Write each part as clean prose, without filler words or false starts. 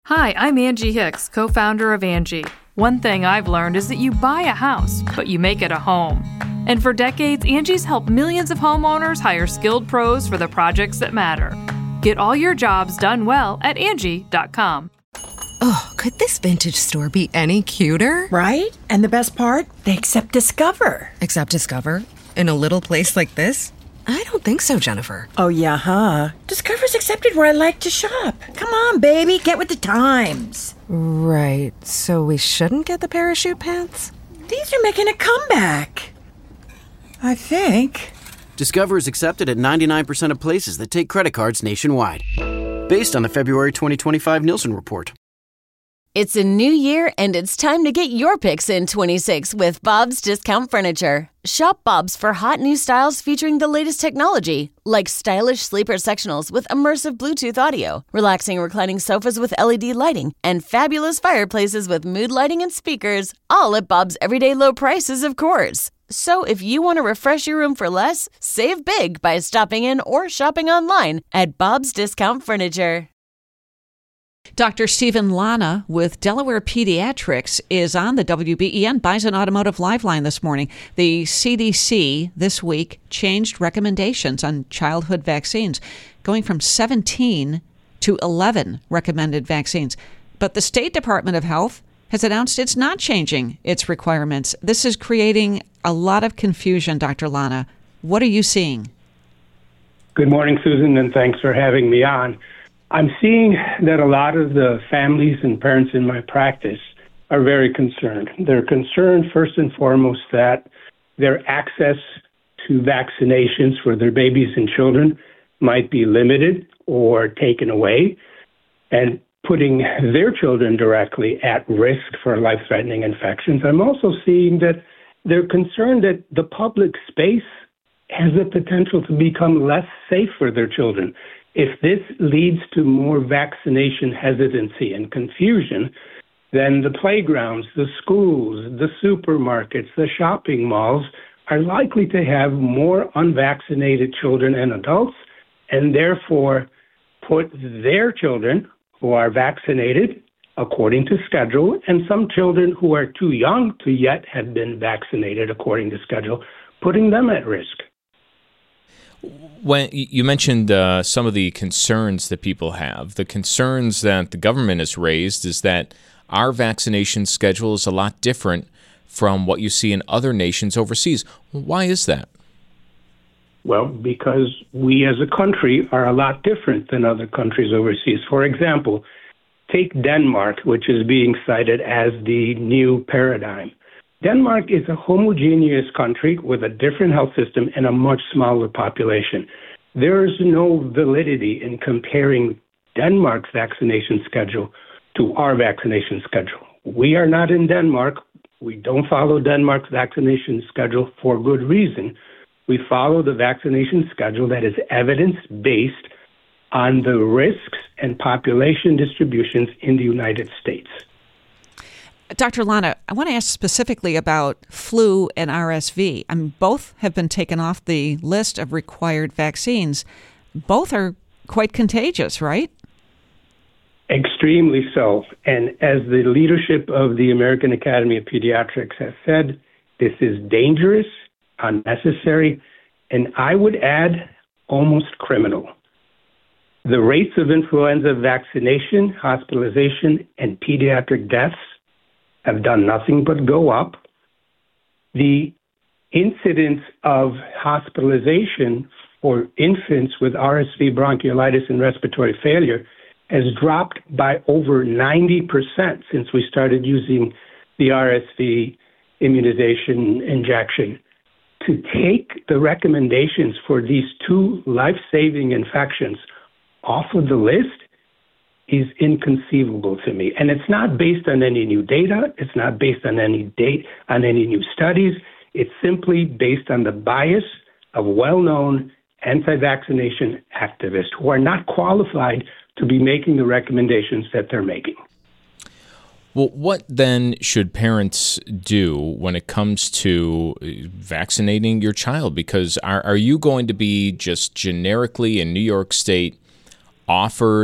Hi, I'm Angie Hicks, co-founder of Angie. One thing I've learned is that you buy a house, but you make it a home. And for decades, Angie's helped millions of homeowners hire skilled pros for the projects that matter. Get all your jobs done well at Angie.com. Oh, could this vintage store be any cuter? Right? And the best part? They accept Discover. Accept Discover? In a little place like this? I don't think so, Jennifer. Oh, yeah, huh? Discover's accepted where I like to shop. Come on, baby, get with the times. Right, so we shouldn't get the parachute pants? These are making a comeback. I think. Discover is accepted at 99% of places that take credit cards nationwide. Based on the February 2025 Nielsen report. It's a new year, and it's time to get your picks in 26 with Bob's Discount Furniture. Shop Bob's for hot new styles featuring the latest technology, like stylish sleeper sectionals with immersive Bluetooth audio, relaxing reclining sofas with LED lighting, and fabulous fireplaces with mood lighting and speakers, all at Bob's everyday low prices, of course. So if you want to refresh your room for less, save big by stopping in or shopping online at Bob's Discount Furniture. Dr. Stephen Lana with Delaware Pediatrics is on the WBEN Bison Automotive Lifeline this morning. The CDC this week changed recommendations on childhood vaccines, going from 17 to 11 recommended vaccines. But the State Department of Health has announced it's not changing its requirements. This is creating a lot of confusion, Dr. Lana. What are you seeing? Good morning, Susan, and thanks for having me on. I'm seeing that a lot of the families and parents in my practice are very concerned. They're concerned, first and foremost, that their access to vaccinations for their babies and children might be limited or taken away, and putting their children directly at risk for life-threatening infections. I'm also seeing that they're concerned that the public space has the potential to become less safe for their children. If this leads to more vaccination hesitancy and confusion, then the playgrounds, the schools, the supermarkets, the shopping malls are likely to have more unvaccinated children and adults, and therefore put their children who are vaccinated according to schedule, and some children who are too young to yet have been vaccinated according to schedule, putting them at risk. When you mentioned some of the concerns that people have, the concerns that the government has raised is that our vaccination schedule is a lot different from what you see in other nations overseas. Why is that? Well, because we as a country are a lot different than other countries overseas. For example, take Denmark, which is being cited as the new paradigm. Denmark is a homogeneous country with a different health system and a much smaller population. There is no validity in comparing Denmark's vaccination schedule to our vaccination schedule. We are not in Denmark. We don't follow Denmark's vaccination schedule for good reason. We follow the vaccination schedule that is evidence-based on the risks and population distributions in the United States. Dr. Lana, I want to ask specifically about flu and RSV. Both have been taken off the list of required vaccines. Both are quite contagious, right? Extremely so. And as the leadership of the American Academy of Pediatrics has said, this is dangerous, unnecessary, and I would add almost criminal. The rates of influenza vaccination, hospitalization, and pediatric deaths have done nothing but go up. The incidence of hospitalization for infants with RSV, bronchiolitis, and respiratory failure has dropped by over 90% since we started using the RSV immunization injection. To take the recommendations for these two life-saving infections off of the list is inconceivable to me. And it's not based on any new data. It's not based on any new studies. It's simply based on the bias of well-known anti-vaccination activists who are not qualified to be making the recommendations that they're making. Well, what then should parents do when it comes to vaccinating your child? Because are you going to be just generically in New York State offered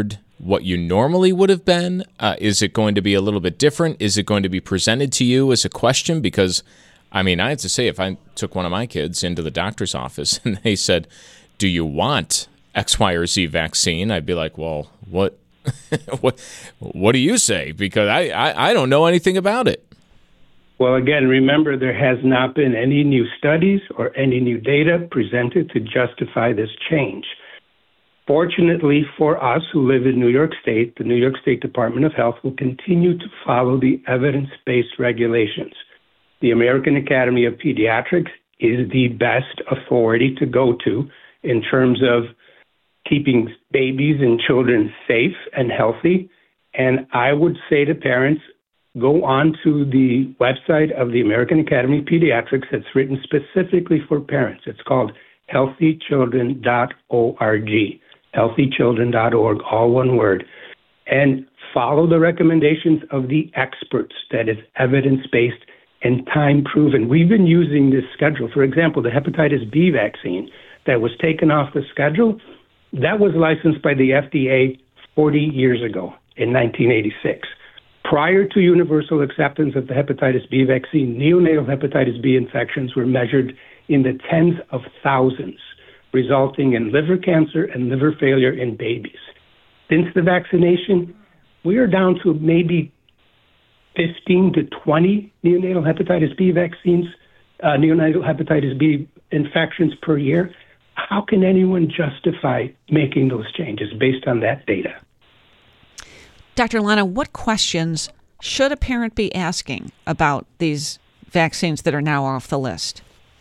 what you normally would have been? Is it going to be a little bit different? Is it going to be presented to you as a question? Because, I mean, I have to say, if I took one of my kids into the doctor's office and they said, do you want X, Y, or Z vaccine? I'd be like, well, what what do you say? Because I don't know anything about it. Well, again, remember, there has not been any new studies or any new data presented to justify this change. Fortunately for us who live in New York State, the New York State Department of Health will continue to follow the evidence-based regulations. The American Academy of Pediatrics is the best authority to go to in terms of keeping babies and children safe and healthy. And I would say to parents, go on to the website of the American Academy of Pediatrics that's written specifically for parents. It's called healthychildren.org, healthychildren.org, all one word. And follow the recommendations of the experts that is evidence-based and time-proven. We've been using this schedule. For example, the hepatitis B vaccine that was taken off the schedule, that was licensed by the FDA 40 years ago in 1986. Prior to universal acceptance of the hepatitis B vaccine, neonatal hepatitis B infections were measured in the tens of thousands, resulting in liver cancer and liver failure in babies. Since the vaccination, we are down to maybe 15 to 20 neonatal hepatitis B vaccines, neonatal hepatitis B infections per year. How can anyone justify making those changes based on that data? Dr. Lana, what questions should a parent be asking about these vaccines that are now off the list?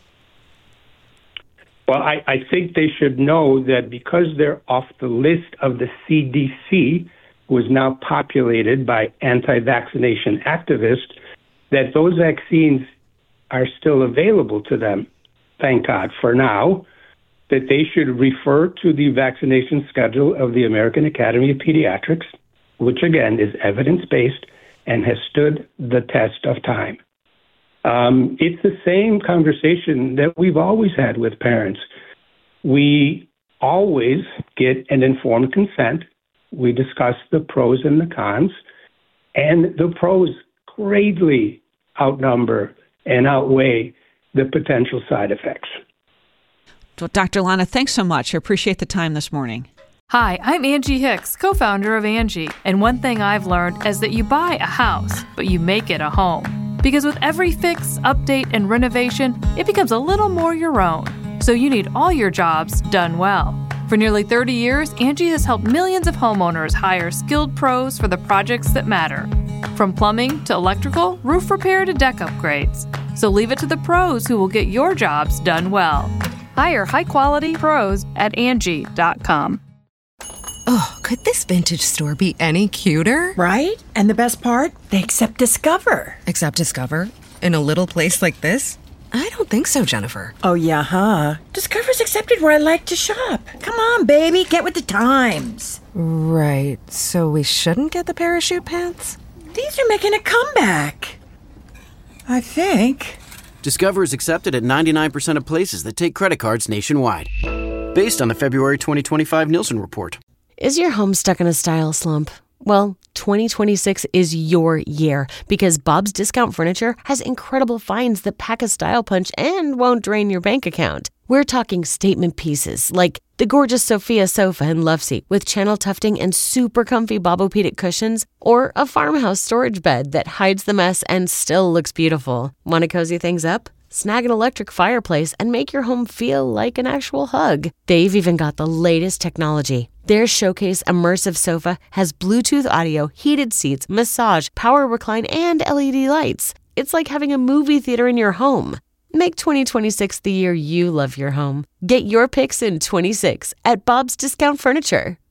Well, I think they should know that because they're off the list of the CDC, who is now populated by anti-vaccination activists, that those vaccines are still available to them, thank God, for now, that they should refer to the vaccination schedule of the American Academy of Pediatrics, which again is evidence-based and has stood the test of time. It's the same conversation that we've always had with parents. We always get an informed consent. We discuss the pros and the cons, and the pros greatly outnumber and outweigh the potential side effects. Well, Dr. Lana, thanks so much. I appreciate the time this morning. Hi, I'm Angie Hicks, co-founder of Angie, and one thing I've learned is that you buy a house, but you make it a home. Because with every fix, update, and renovation, it becomes a little more your own. So you need all your jobs done well. For nearly 30 years, Angie has helped millions of homeowners hire skilled pros for the projects that matter. From plumbing to electrical, roof repair to deck upgrades. So leave it to the pros who will get your jobs done well. Hire high-quality pros at Angie.com. Oh, could this vintage store be any cuter? Right? And the best part? They accept Discover. Accept Discover? In a little place like this? I don't think so, Jennifer. Oh, yeah, huh? Discover's accepted where I like to shop. Come on, baby, get with the times. Right, so we shouldn't get the parachute pants? These are making a comeback. I think. Discover is accepted at 99% of places that take credit cards nationwide. Based on the February 2025 Nielsen report. Is your home stuck in a style slump? Well, 2026 is your year because Bob's Discount Furniture has incredible finds that pack a style punch and won't drain your bank account. We're talking statement pieces like the gorgeous Sophia sofa and love seat with channel tufting and super comfy Bobopedic cushions, or a farmhouse storage bed that hides the mess and still looks beautiful. Want to cozy things up? Snag an electric fireplace and make your home feel like an actual hug. They've even got the latest technology. Their Showcase Immersive Sofa has Bluetooth audio, heated seats, massage, power recline, and LED lights. It's like having a movie theater in your home. Make 2026 the year you love your home. Get your picks in 26 at Bob's Discount Furniture.